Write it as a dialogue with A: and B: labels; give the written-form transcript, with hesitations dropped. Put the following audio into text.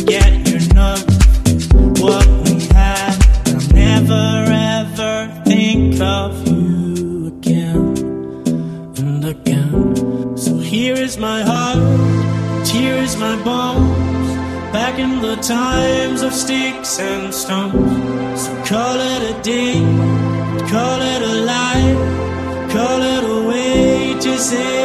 A: forget your number, what we had. I'll never ever think of you again and again. So here is my heart, here is my bones, back in the times of sticks and stones. So call it a day, call it a lie, call it a way to say